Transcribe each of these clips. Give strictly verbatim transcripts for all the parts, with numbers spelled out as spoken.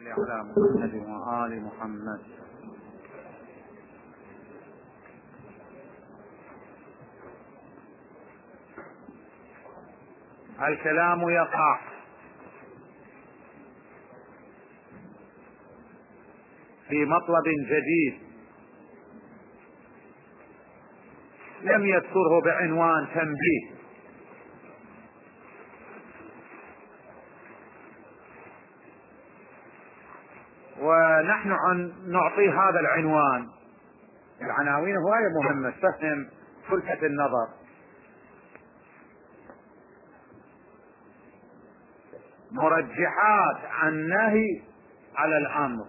على محمد وآل محمد. الكلام يقع في مطلب جديد لم يذكره بعنوان تنبيه، ونحن نعطي هذا العنوان. العناوين هواية مهمة تفهم فلسفة النظر. مرجحات النهي على الأمر.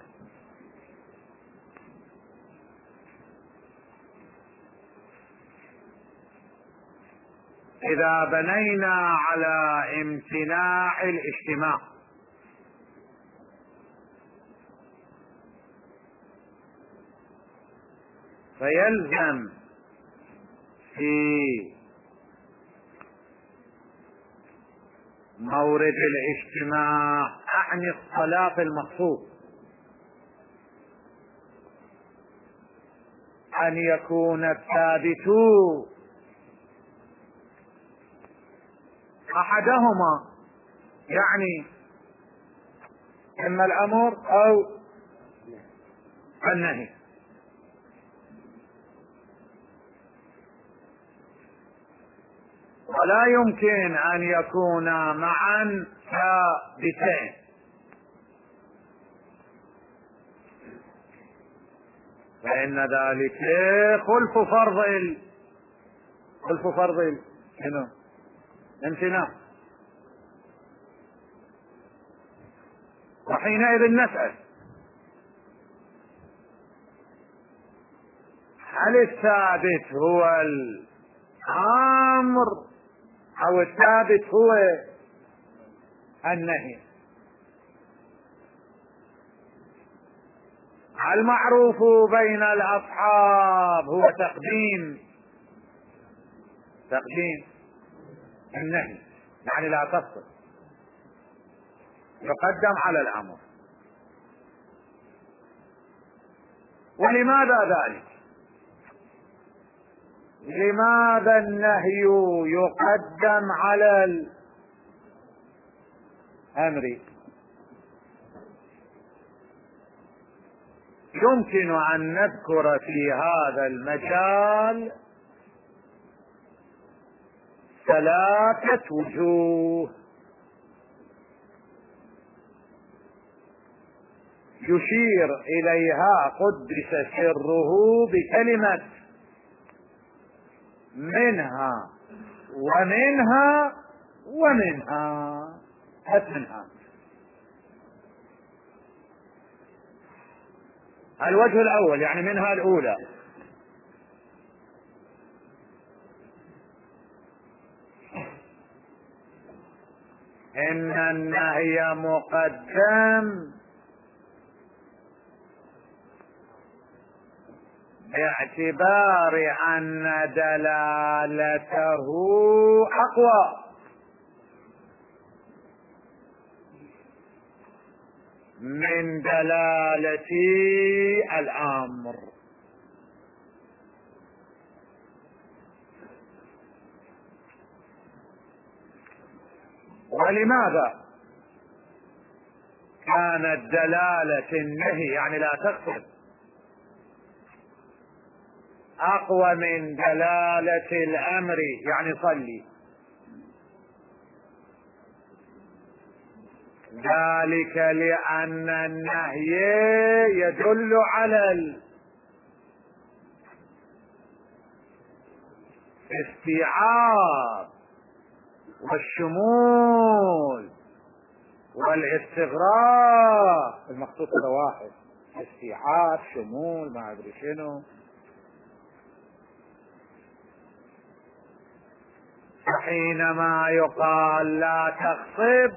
إذا بنينا على امتناع الاجتماع فيلزم في مورد الاجتماع أعني الصلاة المقصود أن يكون الثابت أحدهما، يعني إما الأمر أو النهي. ولا يمكن أن يكونا معا ثابتين، فإن ذلك خلف فرض ال... خلف فرض ال... هنا امتناع. وحينئذ نسأل: هل الثابت هو الأمر أو الثابت هو النهي؟ المعروف بين الأصحاب هو تقديم تقديم النهي، يعني لا تفصل، يقدم على الأمر. ولماذا ذلك؟ لماذا النهي يقدم على الأمر؟ يمكن أن نذكر في هذا المجال ثلاثة وجوه يشير إليها قدس سره بكلمة منها ومنها ومنها منها. الوجه الأول يعني منها الأولى: إن النهي مقدم باعتبار أن دلالته أقوى من دلالة الأمر. ولماذا كانت دلالة النهي يعني لا تقصد أقوى من دلالة الأمر يعني صلي؟ ذلك لأن النهي يدل على الاستيعاب والشمول والاستغراق. المقصود هذا واحد: استيعاب، شمول، ما أدري شنو. حينما يقال لا تغصب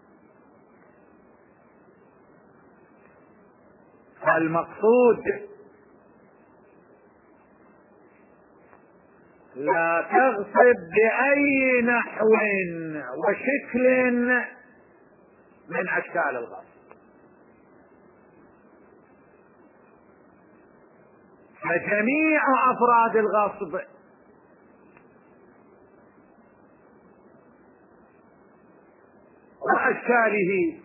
فالمقصود لا تغصب بأي نحو وشكل من أشكال الغصب. فجميع أفراد الغصب وأشكاله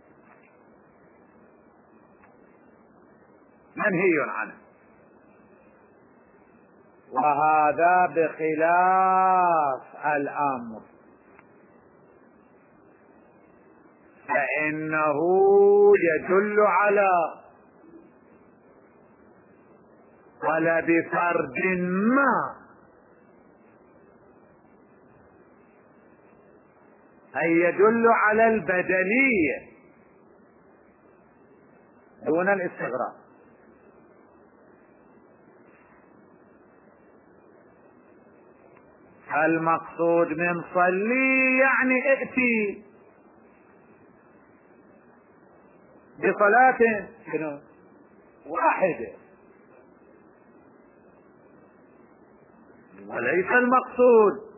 منهي عنه، وهذا بخلاف الأمر، فإنه يدل على طلب فرد ما، أي يدل على البدلية دون الاستغراق. المقصود من صلي يعني ائتي بصلاة واحدة، وليس المقصود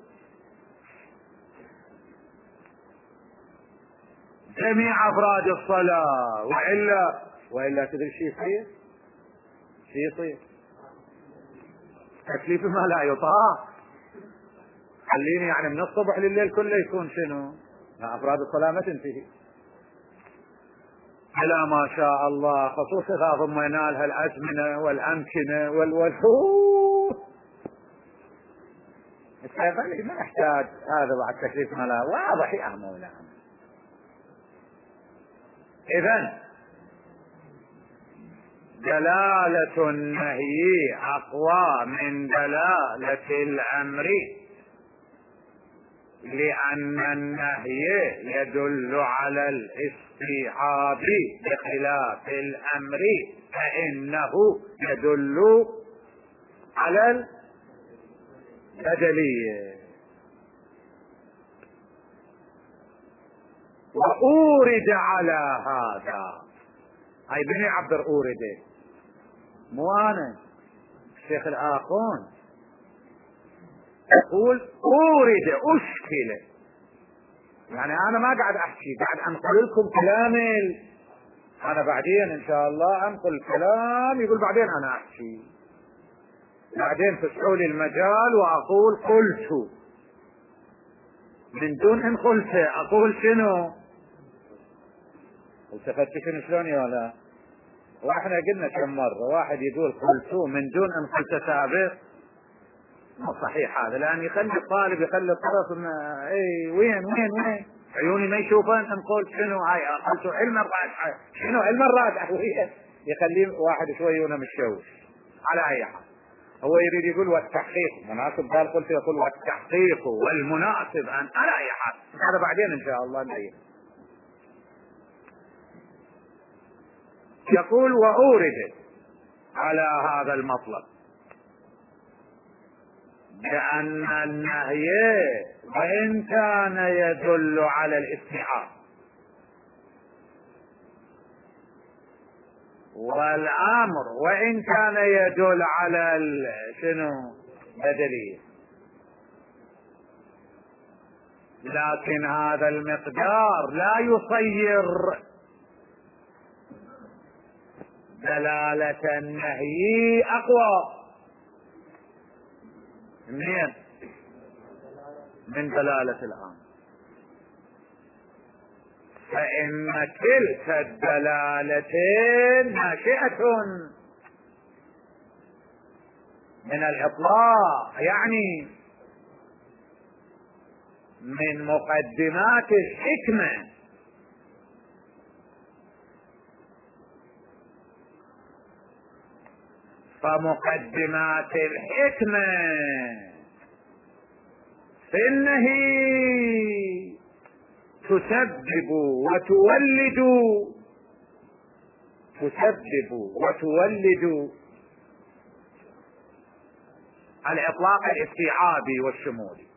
جميع أفراد الصلاة، وإلا وإلا تدري شيء يصير شيء يصير تكليف ما لا يطاق. خليني يعني من الصبح لليل كله يكون شنو؟ أفراد الصلاة ما تنتهي إلى ما شاء الله، خصوصا إذا ضمينا لها الأزمنة والأمكنة والوجود. الشيخ ما نحتاج هذا بعد تكليف ما لا واضح يا مولانا. إذن دلالة النهي أقوى من دلالة الأمر، لأن النهي يدل على الاستيعاب بخلاف الأمر فإنه يدل على البدلية. وأورد على هذا، هاي بني عبر أورد، مو أنا الشيخ الآخون يقول أورد أشكل، يعني أنا ما قاعد أحكي، قاعد أنقل لكم كلامي، أنا بعدين إن شاء الله أنقل الكلام يقول بعدين أنا أحكي، بعدين تسعوا لي المجال وأقول قلت من دون أن قلت أقول شنو؟ التفت شنو شلون يا لا؟ واحنا قلنا كم مرة واحد يقول قلت من دون أن قلت سابق، مو صحيح هذا، لأن يخلي الطالب يخلي الطرف ما اي وين وين وين عيوني ما يشوفون نقول شنو هاي قلت علم الراجحة شنو علم الراجحة، يخليه واحد شوي وانا مشوش. على أي حال هو يريد يقول والتحقيق مناسب، قال قلت يقول والتحقيق والمناسب أن على أي حال هذا بعدين إن شاء الله نبين. يقول وأورد على هذا المطلب لأن النهي وإن كان يدل على الاستيعاب والأمر وإن كان يدل على شنو بدلية، لكن هذا المقدار لا يصير دلالة النهي أقوى منين؟ من دلالة الأمر، فإن تلك الدلالتين ناشئة من الإطلاق، يعني من مقدمات الحكمة، فمقدمات الحكمة في النهي تسبب وتولد تسبب وتولد الإطلاق الاستيعابي والشمولي،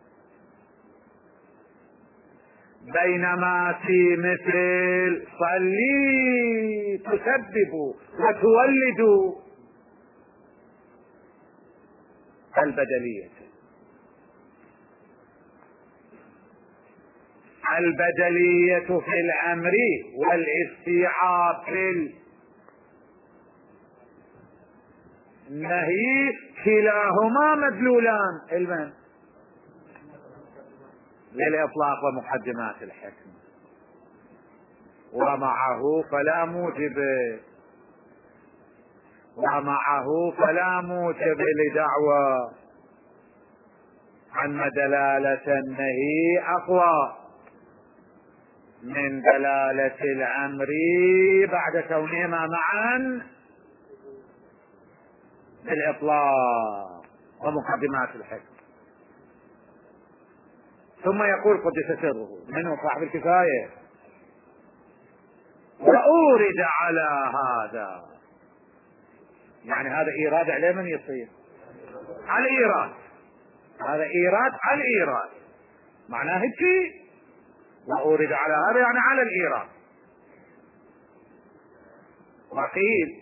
بينما في مثل صلي تسبب وتولد البدلية. البدلية في الأمر والاستيعاب في النهي كلاهما مدلولان المن للإطلاق ومقدمات الحكمة، ومعه فلا موجب ومعه فلا موجب لدعوى أن دلالة النهي أقوى من دلالة الأمر بعد كونهما معا بالإطلاق ومقدمات الحكمة. ثم يقول قدس سره منه صاحب الكفاية: وأورد على هذا، يعني هذا إيراد عليه من يصير على إيراد، هذا إيراد على الإيراد، معناه هيك. وأورد على هذا يعني على الإيراد. وقيل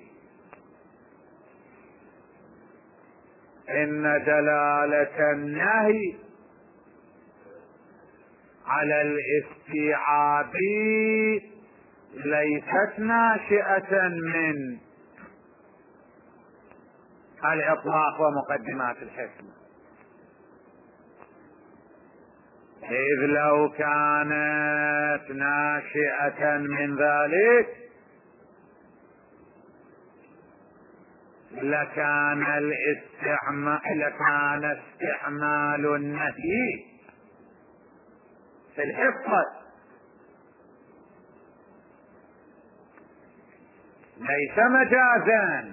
إن دلالة النهي على الاستيعاب ليست ناشئة من الإطلاق ومقدمات الحكمة، إذ لو كانت ناشئة من ذلك لكان الاستعمال لكان استعمال النهي في الحصة ليس مجازا،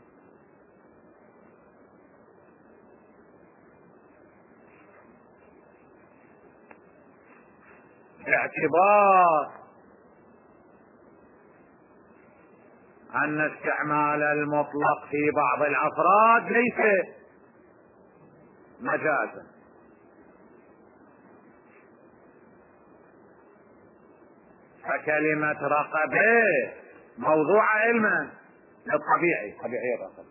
باعتبار أن استعمال المطلق في بعض الأفراد ليس مجازا. فكلمة رقبة موضوع علما للطبيعي، طبيعي الرقبة،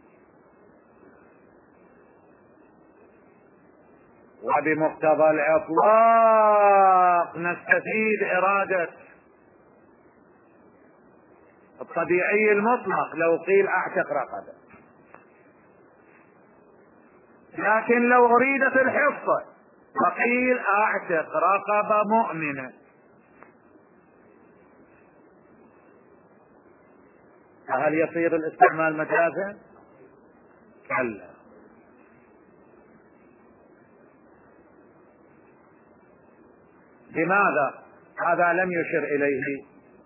وبمقتضى الإطلاق نستفيد إرادة الطبيعي المطلق لو قيل أعتق رقبة. لكن لو أريدت الحصة فقيل أعتق رقبة مؤمنة، فهل يصير الاستعمال مجازا؟ كلا. لماذا؟ هذا لم يشر إليه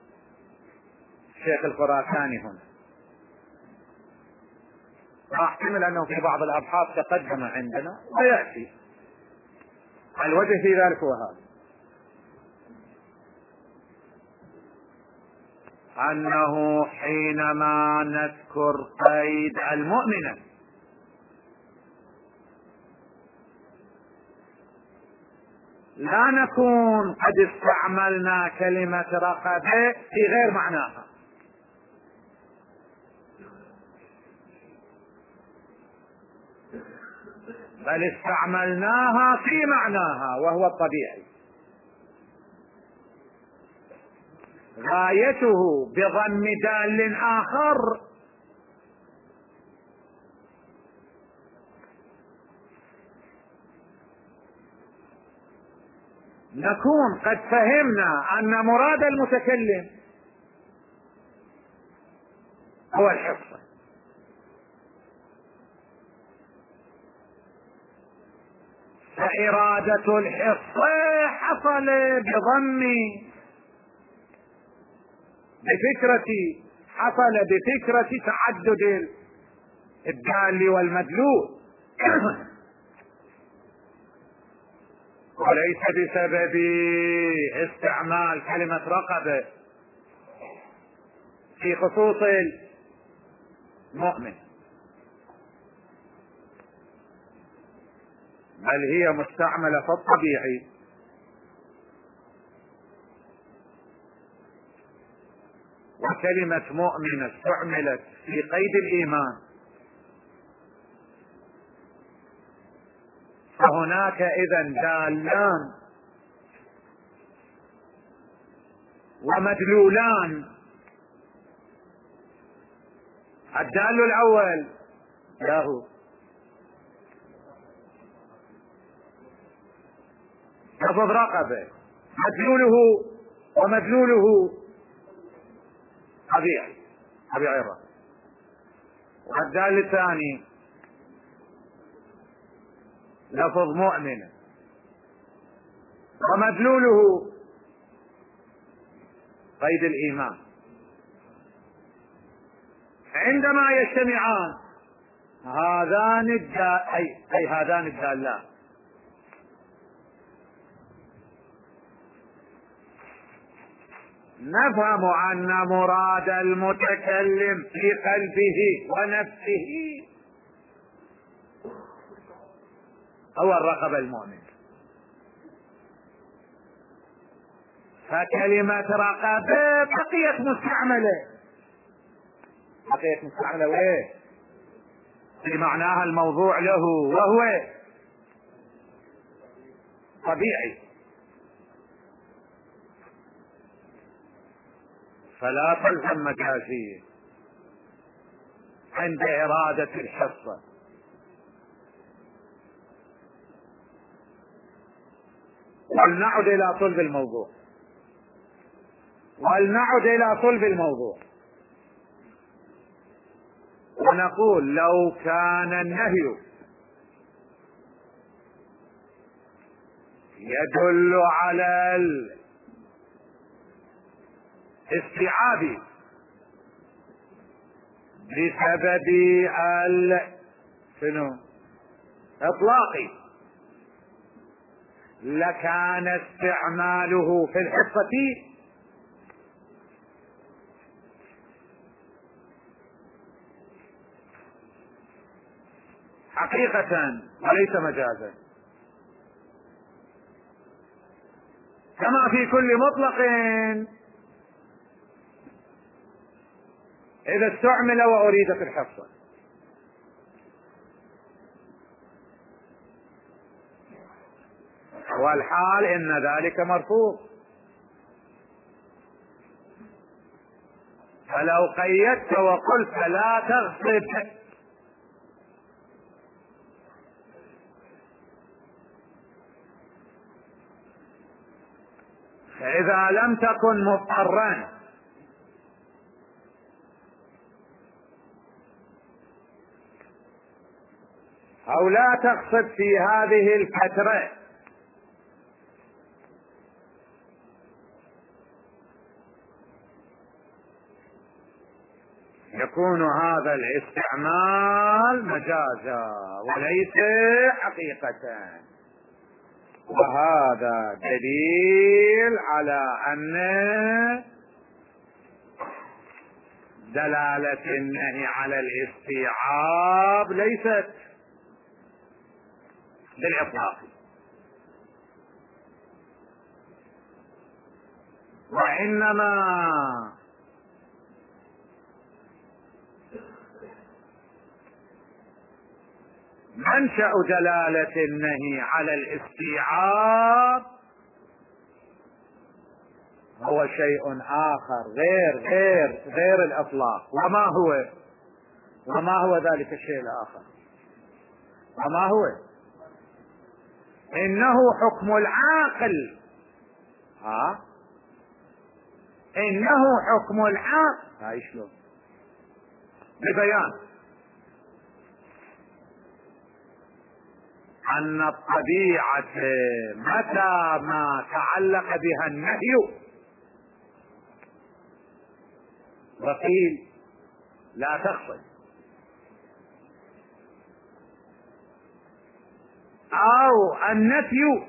الشيخ الخراساني هنا، أحتمل أنه في بعض الأبحاث تقدم عندنا ويأتي. الوجه في ذلك هو هذا: أنه حينما نذكر قيد المؤمنة لا نكون قد استعملنا كلمة رقبة في غير معناها، بل استعملناها في معناها وهو الطبيعي. غايته بضم دال آخر نكون قد فهمنا أن مراد المتكلم هو الحصة، فإرادة الحصة حصل بضم بفكرة حصل بفكرة تعدد الدال والمدلول، وليس بسبب استعمال كلمة رقبة في خصوص المؤمن، بل هي مستعملة في الطبيعي. وكلمة مؤمن استعملت في قيد الإيمان، فهناك إذن دالان ومدلولان. الدال الأول له. لفظ رقبة مدلوله ومدلوله طبيعي طبيعي الرقبة. والدال الثاني لفظ مؤمن ومدلوله قيد الإيمان. عندما يجتمعان هذان الدال أي, أي هذان الدالات نفهم أن مراد المتكلم في قلبه ونفسه هو الرقبة المؤمن. فكلمة رقبة بقيت مستعملة بقيت مستعملة وإيه في معناها الموضوع له وهو طبيعي. فلا تلزم مجازية عند إرادة الحصة. ولنعد إلى صلب الموضوع ولنعد إلى صلب الموضوع ونقول لو كان النهي يدل على الاستيعاب بسبب ال شنو اطلاقي لكان استعماله في الحصة حقيقة وليس مجازا، كما في كل مطلق إذا استعمل وأريد في الحصة. والحال إن ذلك مرفوض. فلو قيدت وقلت لا تغصب فإذا لم تكن مضطرا أو لا تقصد في هذه الفترة يكون هذا الاستعمال مجازا وليس حقيقة. وهذا دليل على أن دلالة النهي على الاستيعاب ليست بالإطلاق، وإنما منشأ دلالة النهي على الاستيعاب هو شيء آخر غير غير غير الإطلاق. وما هو وما هو ذلك الشيء الآخر؟ وما هو؟ إنه حكم العاقل. ها إنه حكم العاقل. هاي شلون؟ ببيان أن الطبيعة متى ما تعلق بها النهي وقيل لا تخصل أو النفي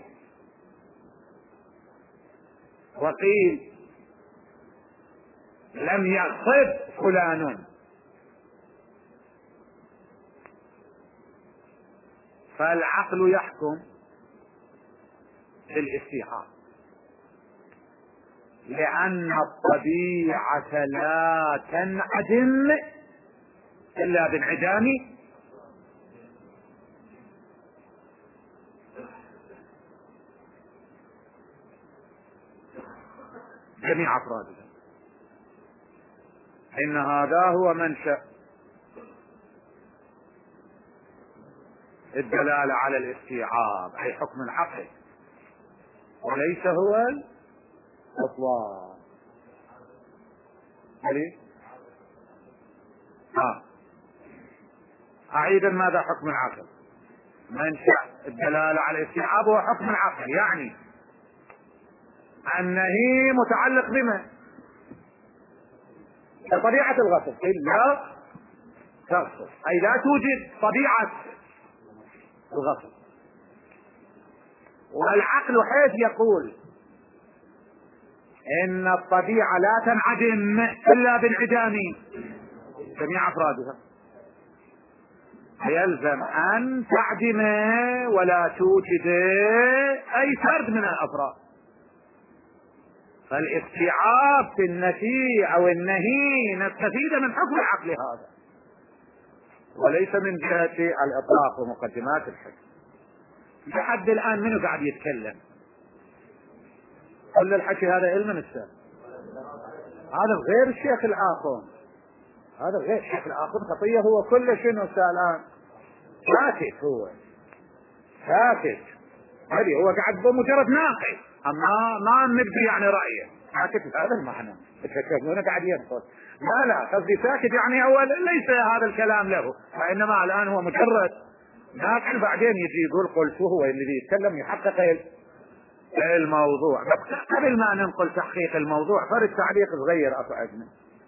وقيل لم يقصد فلان، فالعقل يحكم بالاستيعاب لأن الطبيعة لا تنعدم إلا بانعدام جميع أفرادها. إن هذا هو منشأ الدلالة على الاستيعاب أي حكم عقلي وليس هو الإطلاق. ها أعيدا ماذا حكم العقل؟ منشأ الدلالة على الاستيعاب هو حكم العقل، يعني النهي متعلق بما طبيعة الغصب إلا تغصب، أي لا توجد طبيعة الغصب. والعقل حيث يقول إن الطبيعة لا تنعدم إلا بانعدام جميع أفرادها، يلزم أن تعدم ولا توجد أي فرد من الأفراد. فالاستيعاب في النفي أو النهي نستفيد من حكم العقل هذا وليس من جهة الإطلاق ومقدمات الحكم. لحد الآن منو قاعد يتكلم؟ كل الحكي هذا علم السلام، هذا غير الشيخ الآخر، هذا غير الشيخ الآخر خطية. هو كل شيء الآن ساكت، هو ساكت، هذه هو قاعد بمجرد ناقل، أما ما نبدي يعني رأيه ساكت هذا المعنى. تفكرون قاعد ينقص؟ لا لا قصدي ساكت يعني هو ليس هذا الكلام له، فإنما الآن هو مجرد ناقل، بعدين يجي يقول قلت هو الذي يتكلم يحقق الموضوع. بس قبل ما ننقل تحقيق الموضوع فرد تعليق صغير أصعدنا.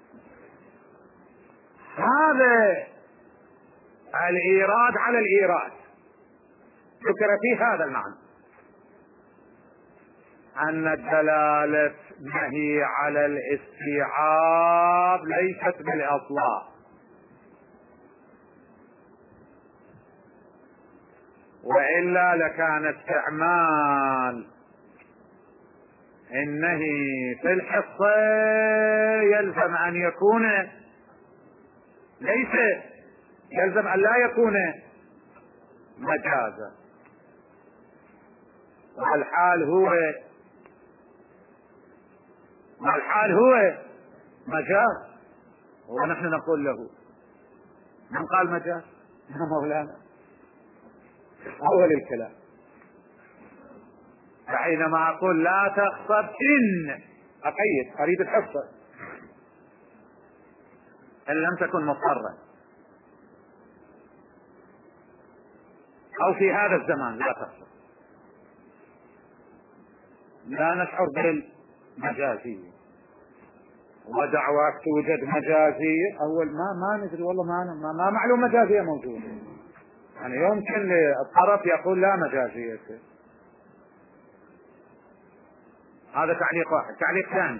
هذا الإيراد على الإيراد ذكر فيه هذا المعنى أن الدلالة نهي على الاستيعاب ليست بالإطلاق، وإلا لكان استعمال النهي في الحصة يلزم أن يكون ليس يلزم أن لا يكون مجازا، والحال هو والحال هو مجاز، ونحن نقول له من قال مجاز؟ يا مولانا أول الكلام. فحينما أقول لا تغصب إن أقيد أريد الحصة إن لم تكن مضطرا أو في هذا الزمان لا تغصب، لا نشعر بالمجازية ودعواك توجد مجازية. أول ما ما ندري والله ما ما, ما معلوم مجازية موجودة، يعني يمكن الطرف يقول لا مجازية. هذا تعليق واحد. تعليق ثاني،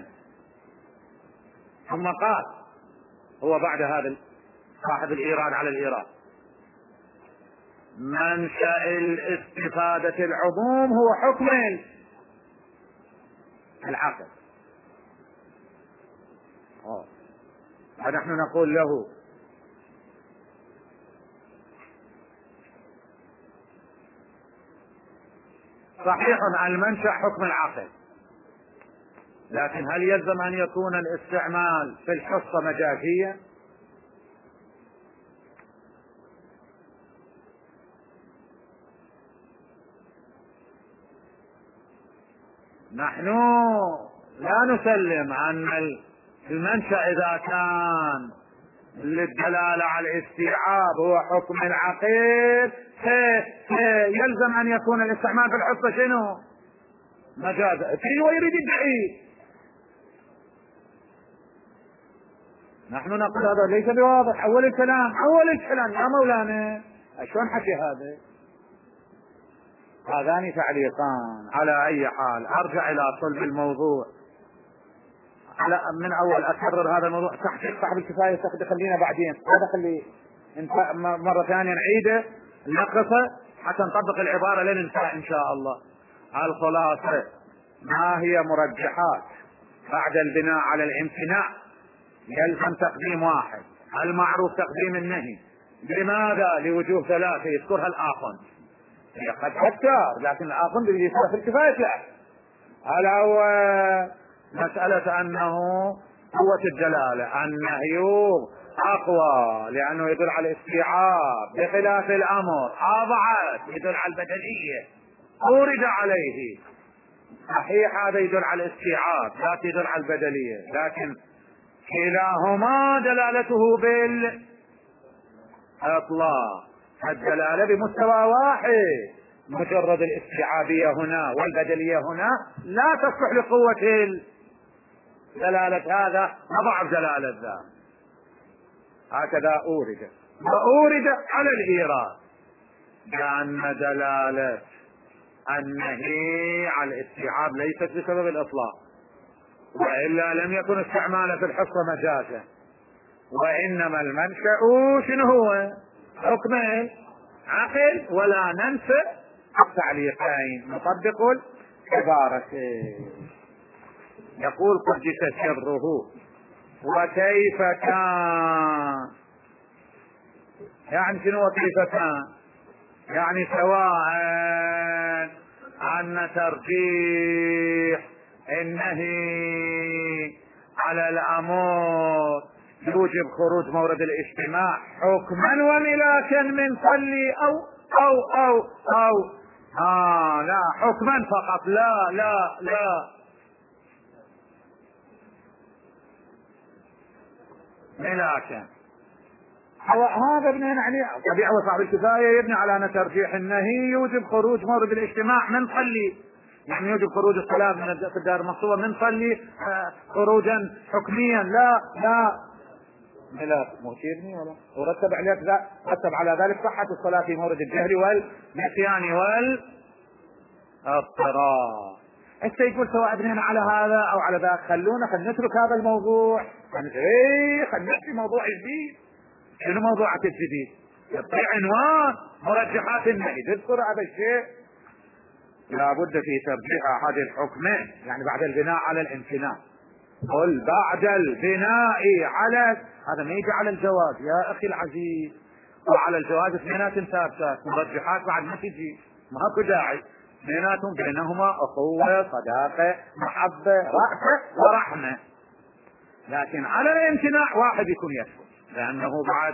ثم قال هو بعد هذا صاحب الإيراد على الإيراد منشأ الاستفادة العموم هو حكم العقل. فنحن نقول له صحيح المنشأ حكم العقل، لكن هل يلزم أن يكون الاستعمال في الحصة مجازية؟ نحن لا نسلم أن المنشأ إذا كان للدلالة على الاستيعاب هو حكم العقل يلزم أن يكون الاستعمال في الحصة شنو؟ مجازا. في ويريد الدعي. نحن نقول هذا ليس بواضح. أول الكلام أول الكلام يا مولانا شلون حكي هذا؟ هذان تعليقان. على أي حال أرجع إلى صلب الموضوع. على من أول أكرر هذا الموضوع تحقيق صاحب الكفاية خلينا بعدين هذا خلي مرة ثانية نعيده نقصه حتى نطبق العبارة لين ننتهي إن شاء الله. الخلاصة ما هي مرجحات بعد البناء على الامتناع؟ يلزم تقديم واحد، المعروف تقديم النهي. لماذا؟ لوجوه ثلاثة يذكرها الآخر. هي قد تذكر لكن الآخر اللي يذكرها في الكفاية لا. الأول مسألة أنه قوة الدلالة، النهي أقوى لأنه يدل على الاستيعاب، بخلاف الأمر أضعف يدل على البدلية أورد عليه. صحيح هذا يدل على الاستيعاب لا يدل على البدلية، لكن كلاهما دلالته بالإطلاق، الدلالة بمستوى واحد. مجرد الاستيعابية هنا والبدلية هنا لا تصلح لقوة دلالة هذا أضعف دلالة ذا. هكذا أورد وأورد على الإيراد، لأن دلالة النهي على الاستيعاب ليست بسبب الإطلاق، وإلا لم يكن استعماله في الحصة مجازا، وإنما المنشأ شنو هو؟ حكم عقل، ولا ننسى التعليقين نطبق العبارة. يقول قدس سره وكيف كان، يعني شنو وكيف كان؟ يعني سواء أن ترجيح النهي على الأمر يوجب خروج مورد الاجتماع حكما وملاكا من صلي أو أو أو أو آه لا حكما فقط، لا لا لا ملاكا. هذا بناء عليه طبيعة وصاحب الكفاية يبني على أن ترجيح النهي يوجب خروج مورد الاجتماع من صلي، يعني يوجب خروج الصلاة من الدار المقصودة من صلي خروجا حكميا، لا لا ملاك مهتيرني ولا ورتب عليك ذا، رتب على ذلك صحة الصلاة في مورد الجهل والنسيان والاضطرار. انت يقول سواء بنينا على هذا او على ذاك، خلونا خلينا نترك هذا الموضوع، ايه خلينا نحكي موضوع جديد. شنو موضوعك الجديد؟ يعطي عنوان مرجحات النهي، تذكر هذا الشيء. لابد في ترجيح احد الحكمين، يعني بعد البناء على الامتناع. قل بعد البناء على هذا ما يجي على الجواز يا اخي العزيز، وعلى الجواز اثنينات ثابتات، مرجحات بعد ما تجي ماكو داعي، اثنيناتهم بينهما اخوه صداقه محبه رأفه ورحمه. لكن على الامتناع واحد يكون يسكت، لانه بعد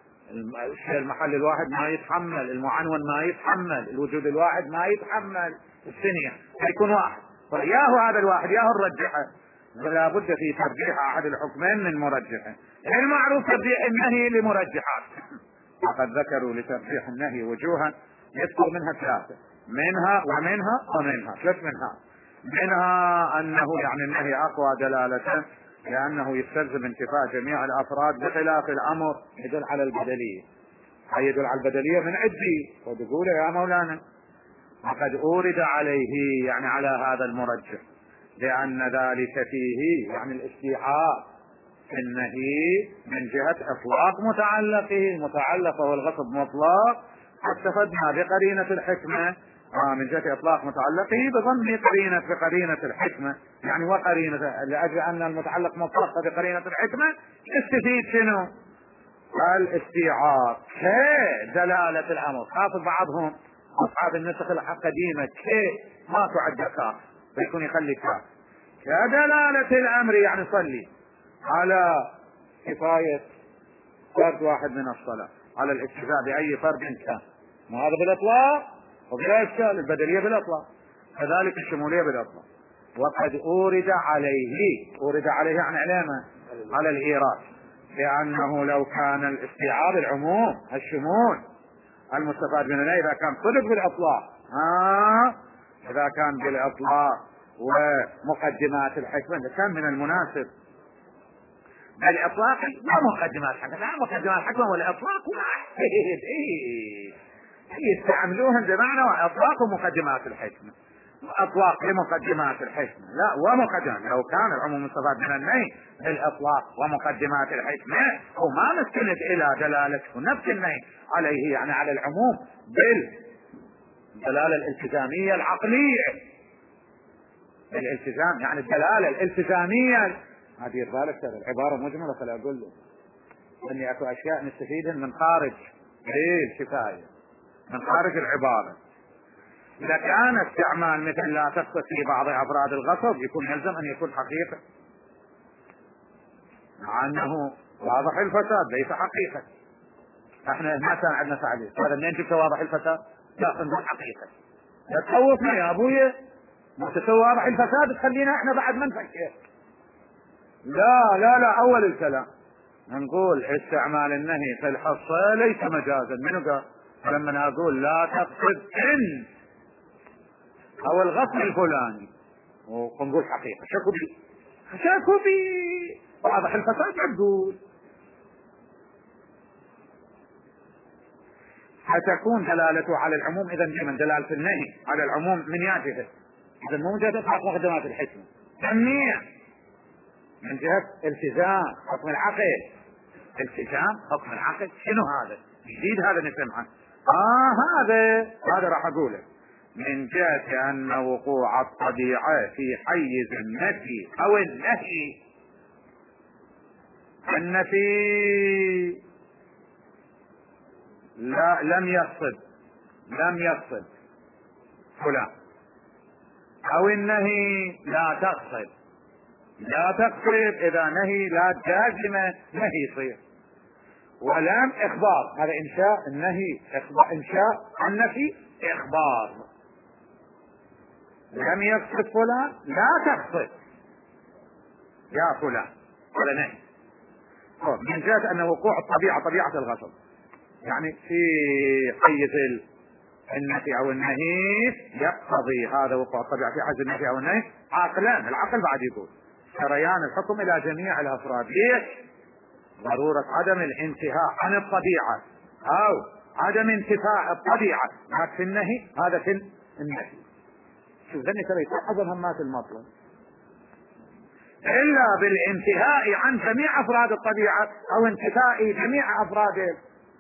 المحل الواحد ما يتحمل، المعنون ما يتحمل، الوجود الواحد ما يتحمل الثنية، يكون واحد، فياه هذا الواحد ياه الرجحه. ولا بد في ترجيح احد الحكمين من مرجحه. المعروف ترجيح النهي لمرجحات، وقد ذكروا لترجيح النهي وجوها يذكر منها ثلاثه، منها ومنها ومنها ثلاث منها. منها انه يعني النهي اقوى دلاله لأنه يستلزم انتفاء جميع الأفراد، بخلاف الأمر يدل على البدلية، أي يدل على البدلية من عدي وتقول يا مولانا وقد أورد عليه، يعني على هذا المرجح، لأن ذلك فيه يعني الاستيعاب في النهي من جهة إطلاق متعلقه، متعلق والغصب مطلق، استفدنا بقرينة الحكمة آه من جهة إطلاق متعلقه بضم قرينة بقرينة الحكمة، يعني وقرينة لأجل أن المتعلق مطلق بقرينة الحكمة استفيد شنو؟ الاستيعاب كدلالة الأمر. خاطب بعضهم أصحاب النسخ القديمة كي ما تعد كاف فيكون يخلي كاف كدلالة الأمر، يعني صلي على كفاية فرد واحد من الصلاة، على الاكتفاء بأي فرد كان، وهذا بالإطلاق وبلا إشكال، البدلية بالإطلاق كذلك الشمولية بالإطلاق. وقد أورد عليه، أورد عليه عن علامة على الإيراد، لأنه لو كان الاستيعاب العموم الشمول المستفاد من النهي إذا كان صدق بالإطلاق، ها إذا كان بالإطلاق ومقدمات الحكمة كان من المناسب بالإطلاق لا مقدمات حكمة، لا مقدمات حكمة ولا إطلاق واحد، يستعملوهم بمعنى اطلاق ومقدمات الحكمة، اطلاق لمقدمات الحكمة لا ومقدمات. لو كان العموم مستفاد من النهي بالاطلاق ومقدمات الحكمة وما نستند الى دلالته نفس النهي عليه، يعني على العموم بالدلالة الالتزامية العقلية، الالتزام يعني الدلالة الالتزامية. هذه بالك ترى العبارة مجملة، فلا اقول له اني اكو اشياء نستفيدها من خارج ايه الكفاية، من خارج العبارة. إذا كان استعمال مثل لا تقصد في بعض أفراد الغصب يكون يلزم أن يكون حقيقة، مع أنه واضح الفساد ليس حقيقة. احنا ما كان عندنا تعليق هذا منين جبت واضح الفساد؟ لا نقول حقيقة. لا تخوفنا يا ابويا ما تسوي واضح الفساد تخلينا احنا بعد ما نفكر. لا لا لا اول الكلام نقول استعمال النهي في الحصة ليس مجازا. منو قال؟ لما اقول لا تقصد ان او الغصب الفلاني ونقول حقيقة شكو بي شكو بي واضح الفساد نقول فتكون دلالته على العموم. اذا من دلالة النهي على العموم من ياته اذا مو جهة اطلاق مقدمات الحكمة تمنيع من جهة التزام حكم العقل. التزام حكم العقل شنو هذا؟ جديد هذا نسمعه. اه هذا هذا راح اقوله من جهة ان وقوع الطبيعة في حيز النفي او النهي. النفي لا لم يقصد لم يقصد فلان او النهي لا تقصد لا تقصد. اذا نهي لا جازمة نهي يصير. ولم اخبار هذا انشاء النهي إخبار انشاء النفي اخبار. لم يقصد فلان لا تقصد يا فلان ولا نهي. من جهة ان وقوع الطبيعة طبيعة الغصب يعني في حيز النفي او النهي يقتضي هذا وقوع الطبيعة في حيز النفي او النهي عقلان. العقل بعد يقول سريان الحكم الى جميع الافراد. ليش؟ ضرورة عدم الانتهاء عن الطبيعة او عدم انتفاء الطبيعة. هذا في النهي هذا في النهي. شوف ذني ترى يتحضر همات المطلب الا بالانتهاء عن جميع افراد الطبيعة او انتفاء جميع افراد.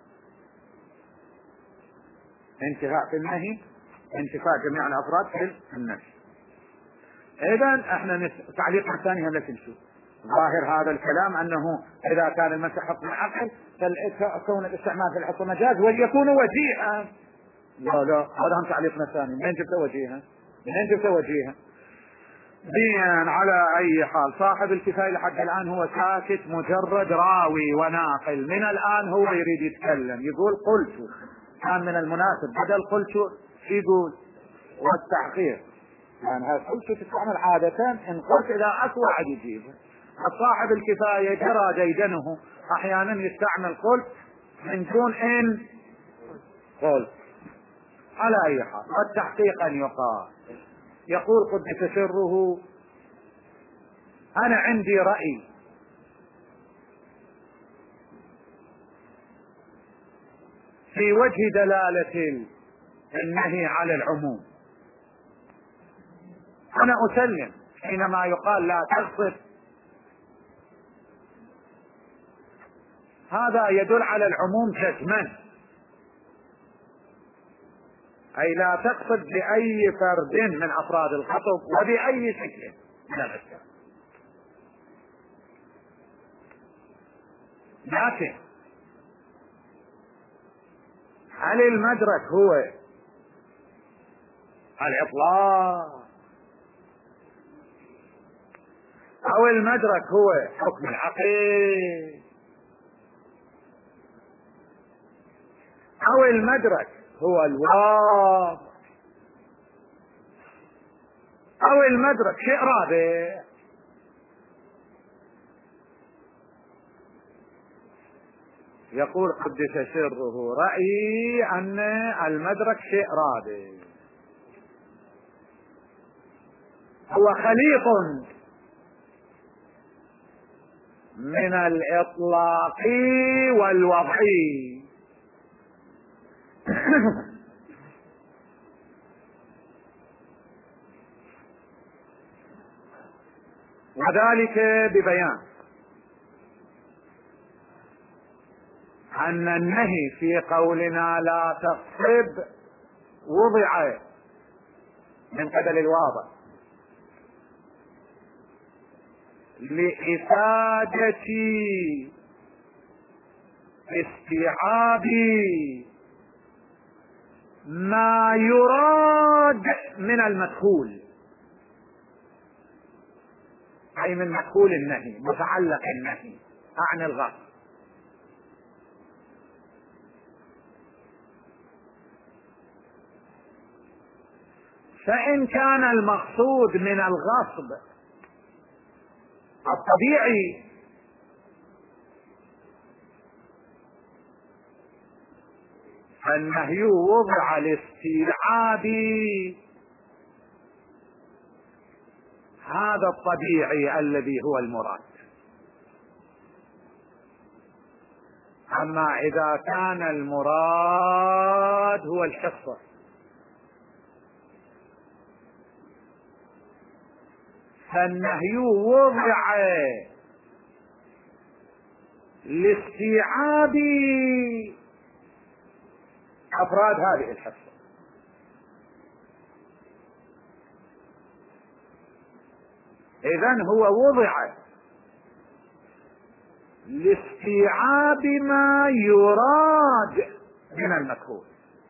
انتهاء في النهي انتفاء جميع الافراد في النهي. اذا احنا نس... تعليقنا الثاني هم لكن شوف ظاهر هذا الكلام انه اذا كان المسح حكم عقل فكون الاستعمال في الحكم مجاز وليكون وجيها. لا لا هذا هم تعليقنا الثاني. منين جبت وجيها؟ منين جبت وجيها؟ بيان. على اي حال صاحب الكفاية لحد الان هو ساكت مجرد راوي وناقل. من الان هو يريد يتكلم يقول قلت. كان من المناسب بدل قلت يقول والتحقيق يعني هذا قلت تستعمل عادة ان قلت اذا اكو واحد يجيبه. صاحب الكفاية جرى جيدنه احيانا يستعمل قلت من دون ان قلت. على اي حال والتحقيق ان يقال يقول قدس سره انا عندي رأي في وجه دلالة النهي على العموم. انا اسلم حينما يقال لا تقصد هذا يدل على العموم جزما اي لا تقصد باي فرد من افراد الخطب وباي شكل من الاشكال. لكن هل المدرك هو الاطلاق او المدرك هو حكم العقل او المدرك هو الواقع او المدرك شيء رابع؟ يقول قدس سره رأيي ان المدرك شيء رابع هو خليط من الاطلاق والوضعي. وذلك ببيان ان النهي في قولنا لا تقصد وضع من قبل الواضع لإفادة استيعاب ما يراد من المدخول أي من مدخول النهي متعلق النهي عن الغصب. فإن كان المقصود من الغصب الطبيعي فالنهي وضع لاستيعاب هذا الطبيعي الذي هو المراد. أما إذا كان المراد هو الحصة فالنهي وضع لاستيعاب أفراد هذه الحصة. إذن هو وضع لاستيعاب ما يراد من المكروه.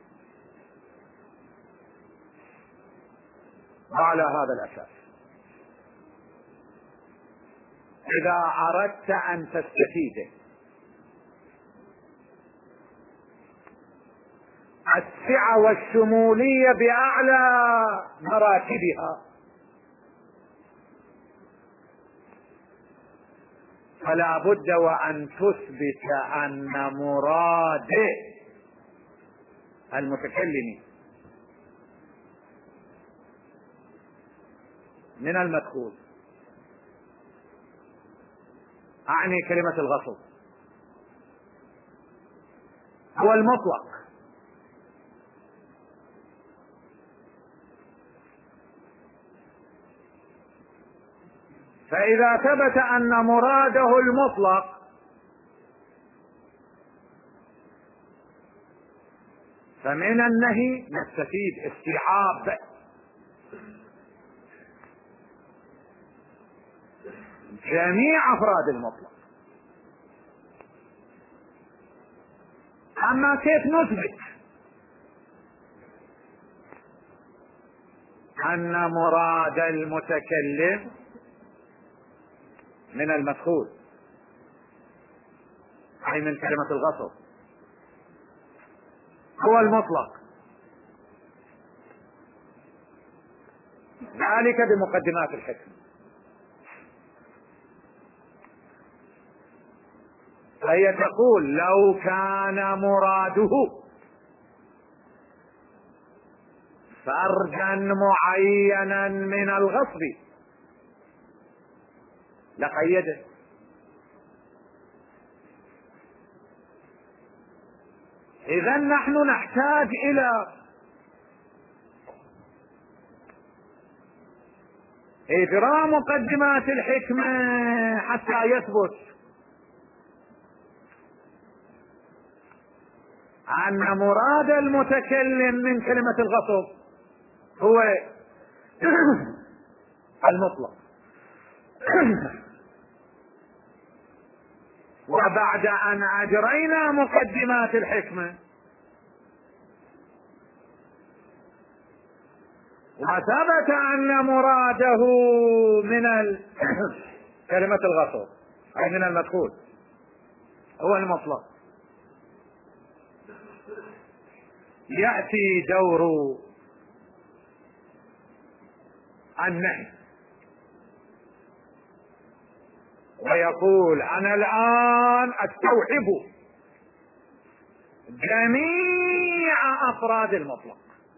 وعلى هذا الأساس إذا أردت أن تستفيد السعة والشمولية بأعلى مراتبها فلا بد وأن تثبت أن مراد المتكلم من المدخول، أعني كلمة الغصب، هو المطلق. فإذا ثبت أن مراده المطلق فمن النهي نستفيد استيعاب جميع أفراد المطلق. أما كيف نثبت أن مراد المتكلم من المدخول أي من كلمة الغصب هو المطلق؟ ذلك بمقدمات الحكم. فهي تقول لو كان مراده فردا معينا من الغصب لقيده، إذا نحن نحتاج إلى إجراء مقدمات الحكمة حتى يثبت أن مراد المتكلم من كلمة الغصب هو المطلق. وبعد أن أجرينا مقدمات الحكمة وثبت أن مراده من كلمة الغصب أي من المدخول هو المطلق، يأتي دور النهي ويقول أنا الآن أستوعب جميع أفراد المطلق،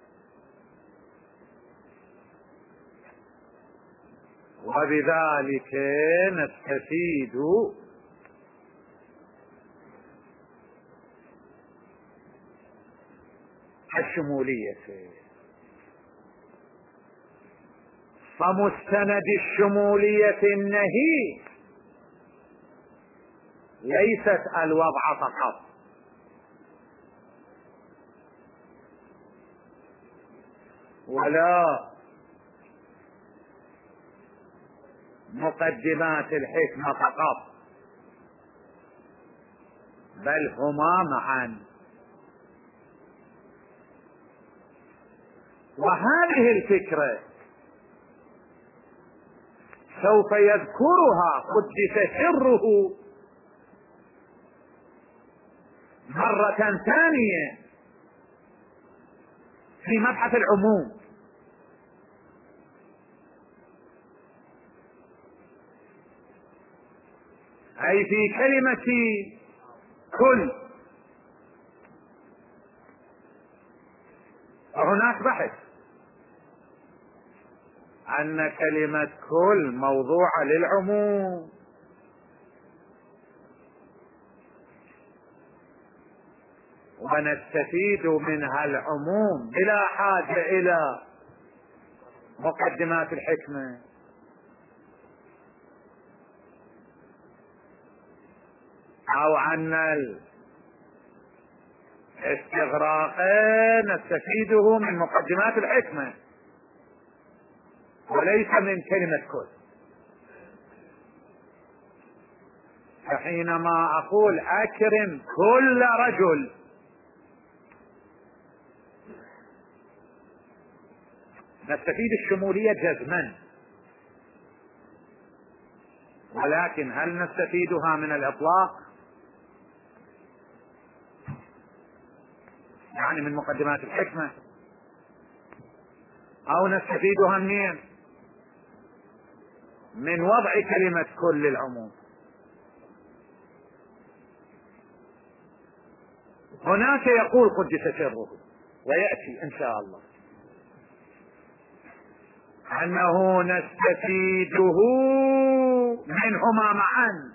وبذلك نستفيد الشمولية. فمستند الشمولية النهي ليست الوضع فقط، ولا مقدمات الحكمة فقط، بل هما معا. وهذه الفكرة سوف يذكرها قدس سره مرة ثانية في مبحث العموم، أي في كلمة كل. وهناك بحث أن كلمة كل موضوعة للعموم، ونستفيد منها العموم بلا حاجة إلى مقدمات الحكمة. أو أن الاستغراق نستفيده من مقدمات الحكمة وليس من كلمة كل. فحينما أقول أكرم كل رجل نستفيد الشمولية جزما، ولكن هل نستفيدها من الإطلاق؟ يعني من مقدمات الحكمة، أو نستفيدها منين؟ من وضع كلمة كل العموم. هناك يقول قدس سره ويأتي إن شاء الله أنه نستفيده منهما معا،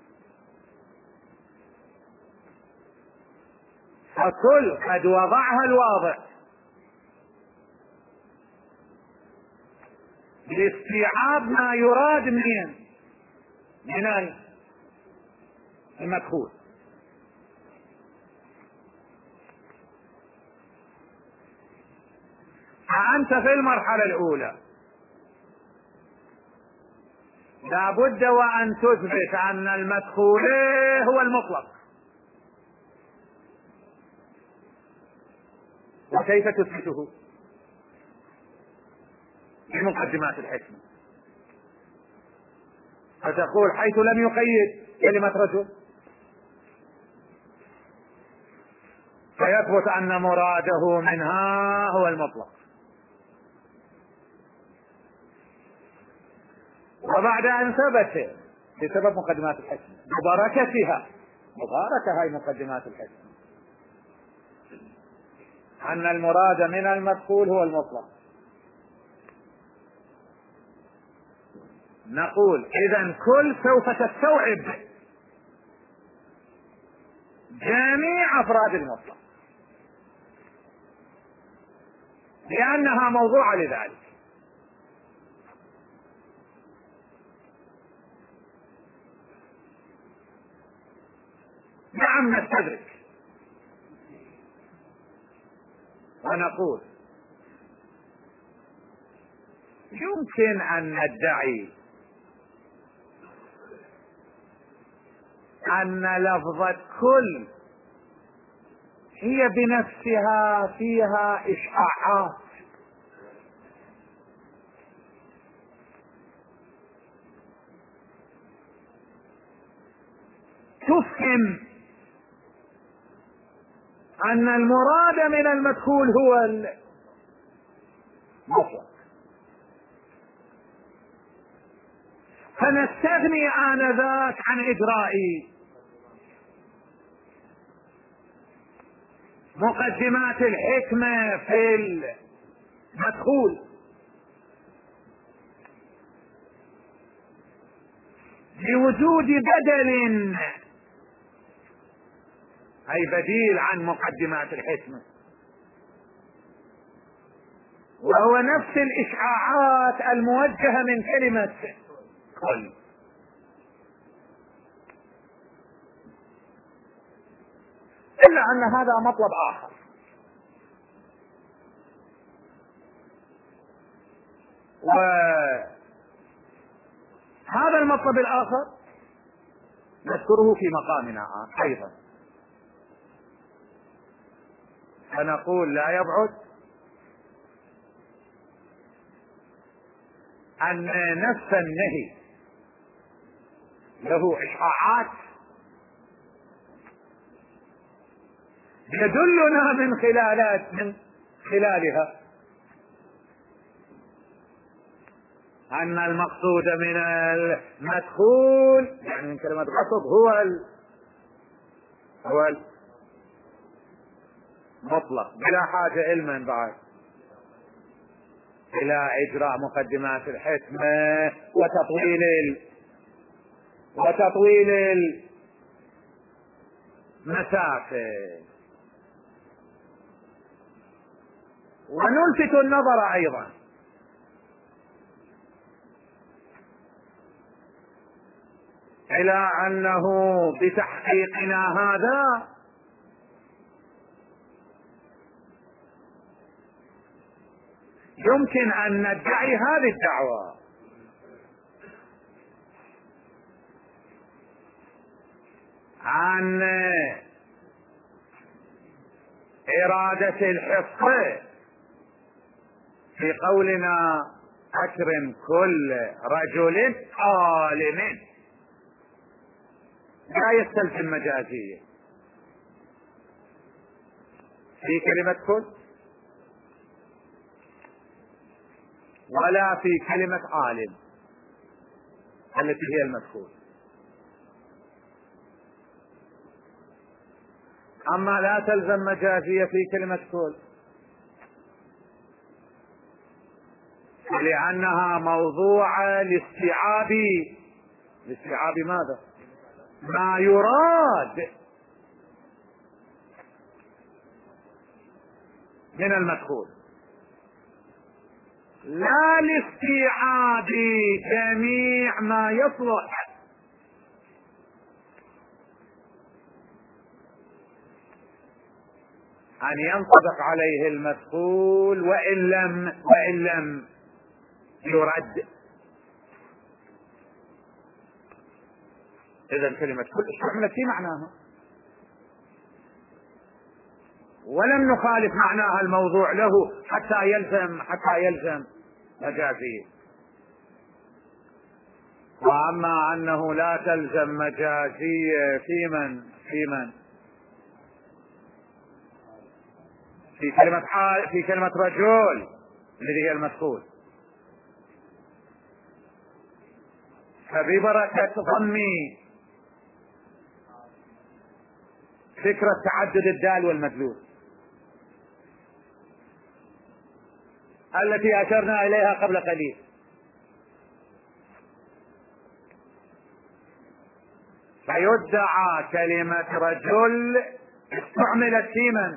فكل قد وضعها الواضع لاستيعاب ما يراد من من المدخول. فأنت في المرحلة الأولى لا بد وأن تثبت أن المدخول هو المطلق. وكيف تثبته؟ بمقدمات الحكمة. فتقول حيث لم يقيد كلمة رجل فيثبت أن مراده منها هو المطلق. وبعد أن ثبت بسبب مقدمات الحكمة ببركتها، مباركة هاي مقدمات الحكمة، أن المراد من المدخول هو المطلق، نقول إذن كل سوف تستوعب جميع أفراد المطلق لأنها موضوعة لذلك. نعم نستدرك ونقول يمكن أن ندعي أن لفظة كل هي بنفسها فيها إشعاعات تفهم أن المراد من المدخول هو المطلق، فنستغني آنذاك عن إجراء مقدمات الحكمة في المدخول لوجود بدل، أي بديل عن مقدمات الحكمة، وهو نفس الإشعاعات الموجهة من كلمة كل. إلا أن هذا مطلب آخر، وهذا المطلب الآخر نذكره في مقامنا أيضا، فنقول لا يبعد أن نفس النهي له إشعاعات يدلنا من خلالات من خلالها أن المقصود من المدخول يعني من كلمة غصب هو ال... هو المطلق بلا حاجة علما بعد إلى إجراء مقدمات الحكمة وتطويل ال... وتطويل المسافة. ونلفت النظر أيضا إلى أنه بتحقيقنا هذا يمكن أن ندعي هذه الدعوة عن إرادة الحصة في قولنا أكرم كل رجل عالم لا يستلزم مجازية في كلمة كل ولا في كلمة عالم التي هي المدخول. أما لا تلزم مجازية في كلمة كل لأنها موضوع لاستيعاب لاستيعاب ماذا؟ ما يراد من المدخول لا لاستيعاب جميع ما يصلح أن ينطبق عليه المدخول وإن لم وإن لم يرد. إذا كلمة كل استعملت في معناها ولم نخالف معناها الموضوع له حتى يلزم حتى يلزم مجازية. وأما أنه لا تلزم مجازية في من في من في كلمة حال في كلمة رجل الذي هي المدخول فببركة ضمي فكرة تعدد الدال والمدلول التي أشرنا إليها قبل قليل فيدعى كلمة رجل استعملت في من؟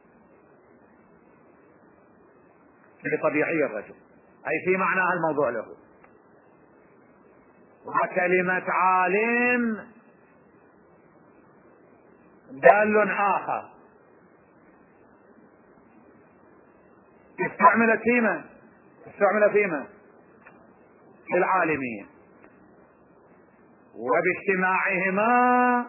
في طبيعي الرجل أي في معناها الموضوع له. وكلمة عالم دال آخر استعملت في من؟ استعمل في من؟ في العالمية. وباجتماعهما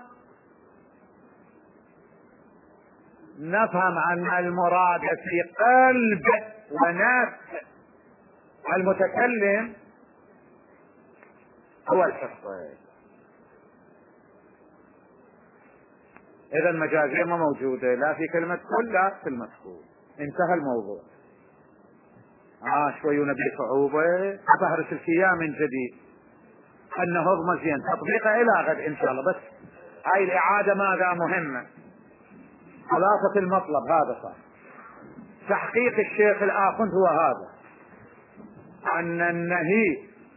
نفهم أن المراد في قلب ونفس المتكلم هو الحصة. إذا المجازية ما موجودة لا في كلمة كل لا في المدخول. انتهى الموضوع. آه شوي نبي صعوبة أظهر الكيام من جديد أنه هضم زين تطبيقه إلى غد إن شاء الله. بس هاي الإعادة ماذا مهمة خلاصة المطلب هذا صار تحقيق الشيخ الآخوند هو هذا أن النهي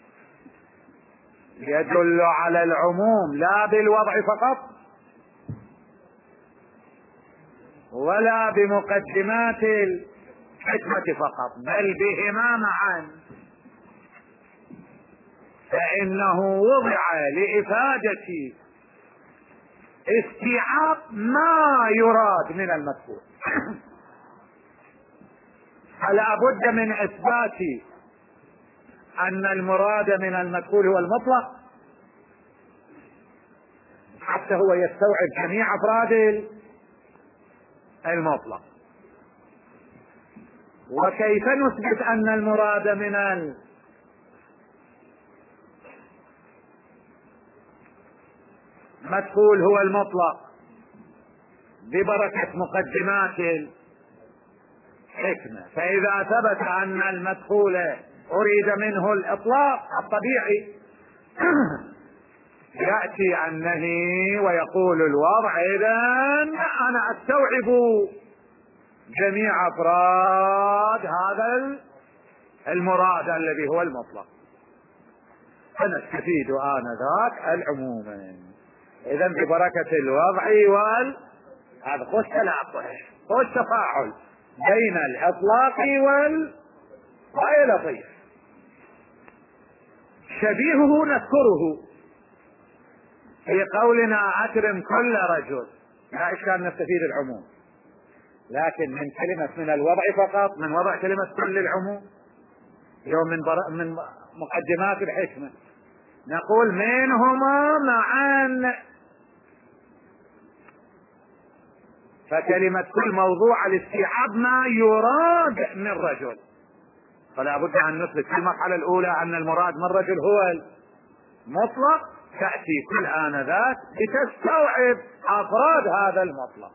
يدل على العموم لا بالوضع فقط ولا بمقدمات الحكمة فقط بل بهما معا فإنه وضع لإفادة استيعاب ما يراد من المدخول. فلا بد من إثبات أن المراد من المدخول هو المطلق حتى هو يستوعب جميع أفراد المطلق. وكيف نثبت أن المراد من المدخول هو المطلق؟ ببركة مقدمات الحكمة. فإذا ثبت أن المدخول أريد منه الإطلاق الطبيعي. يأتي النهي ويقول الوضع إذا أنا أستوعب جميع أفراد هذا المراد الذي هو المطلق، فنستفيد آنذاك العموم. إذا ببركة الوضع وال هذا خش تلاقح، خش تفاعل بين الإطلاق وال غير لطيف. شبيهه نذكره في قولنا أكرم كل رجل، لا إشكال نستفيد العموم، لكن من كلمة من الوضع فقط، من وضع كلمة كل العموم، يوم من, من مقدمات الحكمة نقول منهما معا، فكلمة كل موضوع الاستيعاب ما يراد من رجل، فلا بد أن نثبت في المرحلة الأولى أن المراد من رجل هو المطلق، تأتي كل آنذاك لتستوعب أفراد هذا المطلق.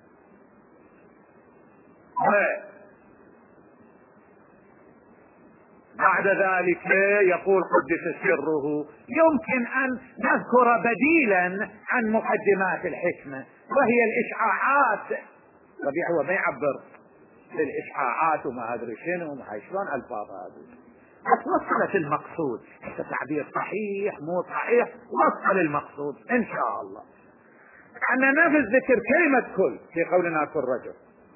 بعد ذلك يقول قدس سره يمكن أن نذكر بديلا عن مقدمات الحكمة وهي الإشعاعات. ربيع هو ما يعبر بالإشعاعات وما أدري شنو وما شلون ألفاظ هذه، بس وصلت المقصود. تعبير صحيح مو صحيح، وصل المقصود إن شاء الله. أن نفذ ذكر كلمة كل في قولنا كل رجل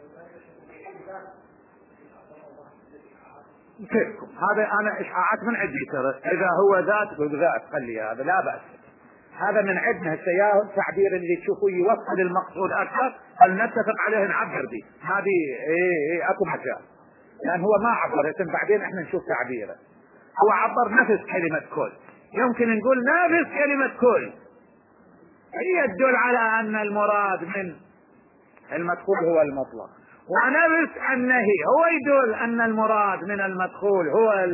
كيفكم، هذا أنا إشعاعات من عندي ترى، إذا هو ذات وذات خلي هذا لا بأس، هذا من عندنا السياق التعبير اللي تشوفوا يوصل المقصود أكثر، فلنتفق عليه نعبر به. هذه إيه إيه أكو مجال، لأن هو ما عبر، لكن بعدين إحنا نشوف تعبيره. هو عبر نفس كلمة كل، يمكن نقول نفس كلمة كل هي تدل على أن المراد من المدخول هو المطلق، ونفس النهي هو يدل أن المراد من المدخول هو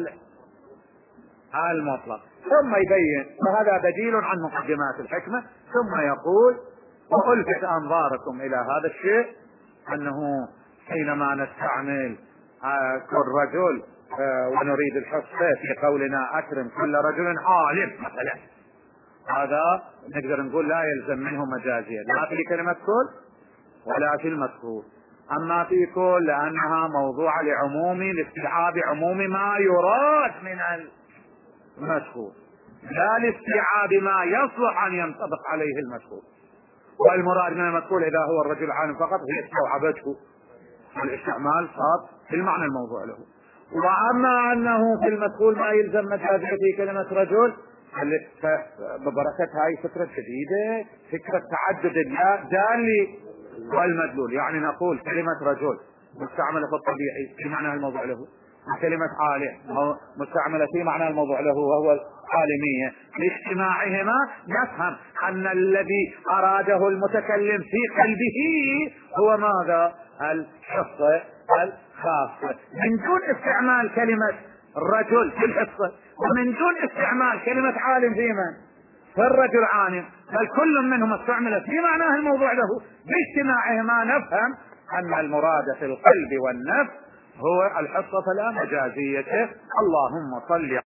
المطلق، ثم يبين. فهذا بديل عن مقدمات الحكمة. ثم يقول وألفت أنظاركم إلى هذا الشيء أنه حينما نستعمل كل رجل ونريد الحصة في قولنا أكرم كل رجل عالم مثلا، هذا نقدر نقول لا يلزم منه مجازيا، لا في كلمة كل ولا في المذكور. أما في كل لأنها موضوع لعموم لاستيعاب عموم ما يراد من المذكور، لا لاستيعاب ما يصلح أن ينطبق عليه المذكور. والمراد من المذكور إذا هو الرجل عالم فقط هي استوعبته والاستعمال صار في المعنى الموضوع له. وأما أنه في المذكور ما يلزم مجازية في كلمة رجل، ببركة هاي فكرة جديدة، فكرة تعدد الدال والمدلول. يعني نقول كلمة رجل مستعملة في الطبيعي في معنى الموضوع له، وكلمة عالم مستعملة في معنى الموضوع له وهو العالمية. لاجتماعهما نفهم أن الذي أراده المتكلم في قلبه هو ماذا؟ الحصة الخاصة، من دون استعمال كلمة الرجل في الحصة، ومن دون استعمال كلمة عالم في من؟ في الرجل عالم، بل كل منهم استعمل في معناه الموضوع له. باجتماعهما نفهم أن المراد في القلب والنفس هو الحصة فلا مجازية. اللهم صل